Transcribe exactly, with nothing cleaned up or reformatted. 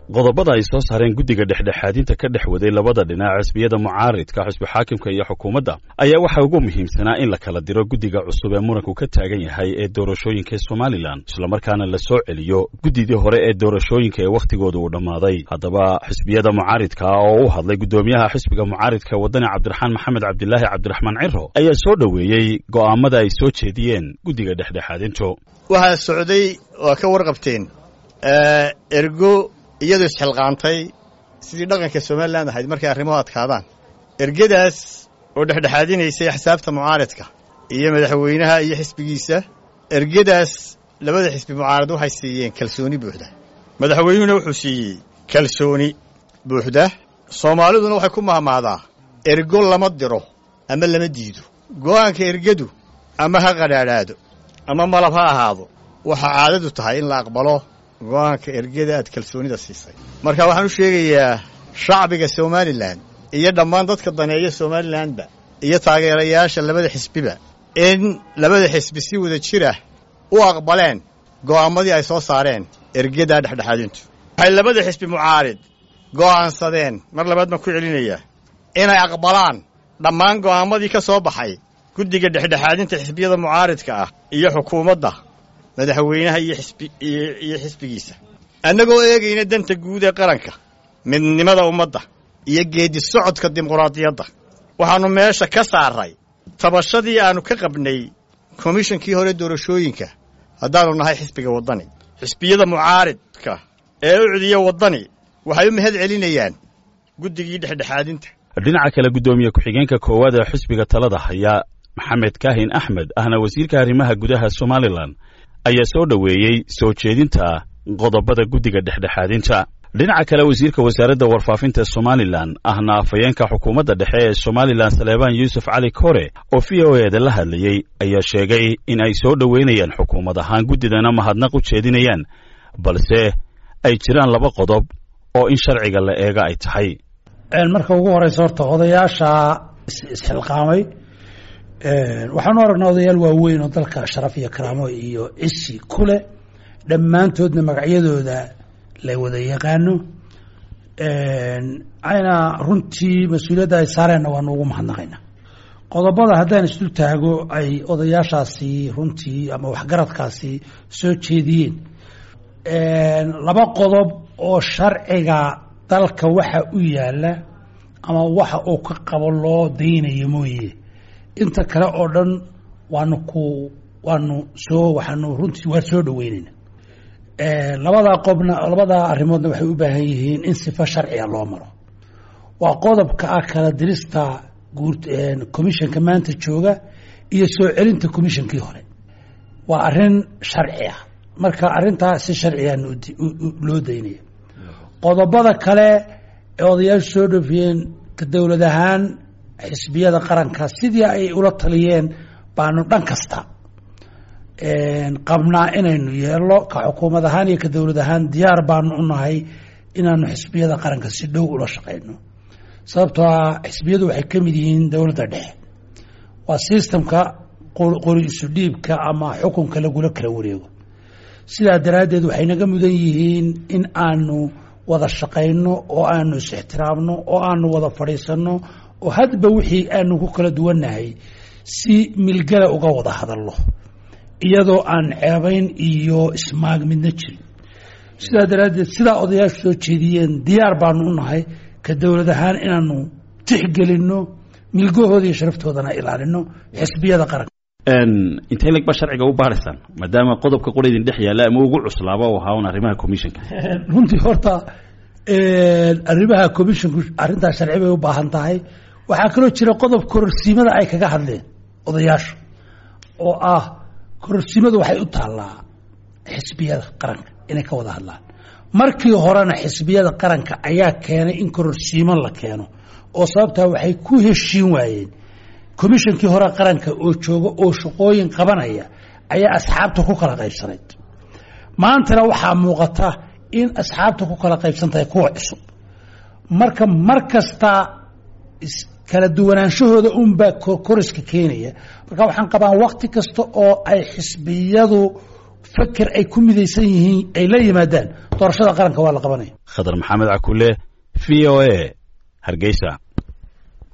qodobada ay soo saareen guddiga dhexdhexaadinta ka dhex waday labada dhinac xisbiyada mucaaridka xisbi xaakimka iyo xukuumadda ayaa waxa ugu muhiimsanaa in la kala diro guddiga cusub ee muranku ka taagan yahay ee doorashooyinka Somaliland islamarkaana la soo celiyo guddidii hore ee doorashooyinka ee wakhtigoodu uu dhammaaday. haddaba xisbiyada mucaaridka oo u hadlay guddoomiyaha xisbiga mucaaridka wadani Cabdiraxmaan Maxamed Cabdilaahi Cabdiraxmaan Ciro ayaa soo dhaweeyay go'aamada ay soo jeediyeen guddiga dhexdhexaadintu. waxa socday waa ka warqabteen ergo iyadoo isxilqaantay sidii dhaqanka Soomaaliland ahayd markay arrimaha adkaadaan ergadaas oo dhexdhexaadinaysay xisaabta mucaaradka iyo madaxweynaha iyo xisbigiisa ergadaas labada xisbi mucaarad waxay siiyeen kalsooni buuxda madaxweynuhuna wuxuu siiyey kalsooni buuxda Soomaaliduna waxay ku mahmaadaa ergo lama diro ama lama diido go'aanka ergadu ama ha qadhaadhaado ama malab ha ahaado waxa caadadu tahay in la aqbalo go'aanka ergada aad kalsoonida siisay. marka waxaan u sheegayaa shacbiga Somaliland iyo dhammaan dadka daneeya Somalilandba iyo taageerayaasha labada xisbiba in labada xisbi si wada jira u aqbaleen go'aamadii ay soo saareen ergada dhexdhexaadintu. waxay labada xisbi mucaarid go'aansadeen mar labaad ma ku celinaya inay aqbalaan dhammaan go'aamadii ka soo baxay guddiga dhexdhexaadinta xisbiyada mucaaridka ah iyo xukuumadda madaxweynaha iyo xisbi iyo xisbigiisa annagoo eegayna danta guud ee qaranka midnimada ummadda iyo geedi socodka dimuqraadiyadda waxaanu meesha ka saaray tabashadii aanu ka qabnay komishankii hore doorashooyinka haddaanu nahay xisbiga wadani. xisbiyada mucaaridka ee u cidiya wadani waxay u mahad celinayaan guddigii dhexdhexaadinta. dhinaca kale guddoomiye ku-xigeenka koowaad ee xisbiga talada haya Maxamed Kaahin Axmed ahna wasiirka arrimaha gudaha Somaliland ayaa soo dhaweeyay soo jeedinta qodobada guddiga dhexdhexaadinta. dhinaca kale wasiirka wasaaradda warfaafinta Somaliland ahna afayeenka xukuumadda dhexe ee Somaliland Saleebaan Yuusuf Cali Kore oo V O A da la hadlayay ayaa sheegay in ay soo dhaweynayaan xukuumad ahaan guddidana mahadnaq u jeedinayaan balse ay jiraan laba qodob oo in sharciga la eega ay tahay. marka ugu horeysa horta odayaasha isxilqaamay waxaan aragnaa odayaal waaweyn oo dalka sharaf iyo karaamo iyo cisi ku leh dhammaantoodna magacyadooda la wada yaqaano ayna runtii mas-uuliyadda ay saareenna waanu ugu mahadnaqaynaa. qodobada haddaan isdul taago ay odayaashaasi runtii ama waxgaradkaasi soo jeediyeen laba qodob oo sharciga dalka waxa u yaala ama waxa uu ka qabo loo daynayo mooye inta kale oo dhan waanu ku waanu soo waxaanu runtii waa soo dhaweynayna. labada qobna labada arrimoodna waxay u baahan yihiin in sifa sharciga loo maro. waa qodobka ah kala dirista guud komishanka maanta jooga iyo soo celinta komishankii hore waa arrin sharci ah marka arrintaa si sharciga loo daynaya. qodobada kale ee odayaashu soo dhafiyeen ka dowlad ahaan xisbiyada qaranka sidii ay ula taliyeen baanu dhan kasta qabnaa inaynu yeelo ka xukuumad ahaan iyo ka dowlad ahaan diyaar baanu u nahay inaanu xisbiyada qaranka si dhow ula shaqayno sababtoo ah xisbiyadu waxay ka mid yihiin dowladda dhexe waa systemka qori isu dhiibka ama xukunka lagula kala wareego. sidaa daraaddeed waxay naga mudan yihiin in aanu wada shaqayno oo aanu is ixtiraamno oo aanu wada fadhiisanno oo hadba wixii aanu ku kala duwannahay si milgala uga wada hadallo iyadoo aan ceebayn iyo ismaag midna jirin. sidaa daraaddeed sidaa odayaashu soo jeediyeen diyaar baanu u nahay ka dowlad ahaan inaanu tixgelinno milgahooda iyo sharaftoodana ilaalino xisbiyada qaranka. intee lag ba sharciga u baaraysaan maadaama qodobka qoraydin dhex yaala ama ugu cuslaaba oo ahaa arrimaha komishanka. runtii horta arrimaha komishanku arrintaa sharci bay u baahan tahay. waxaa kaloo jira qodob kororsiimada ay kaga hadleen odayaashu oo ah kororsiimadu waxay u taallaa xisbiyada qaranka inay ka wada hadlaan. markii horena xisbiyada qaranka ayaa keenay in kororsiimo la keeno oo sababtaa waxay ku heshiin waayeen komishankii hore qaranka oo jooga oo shaqooyin qabanaya ayaa asxaabta ku kala qaybsanayd. maantana waxaa muuqata in asxaabta ku kala qaybsan tahay kuwa cusub marka mar kasta kala duwanaanshahooda unbaa koriska keenaya. marka waxaan qabaa waqti kasta oo ay xisbiyadu fakar ay ku midaysan yihiin ay la yimaadaan doorashada qaranka waa la qabanaya. Khadar Maxamed Cakule, V O A, Hargeysa.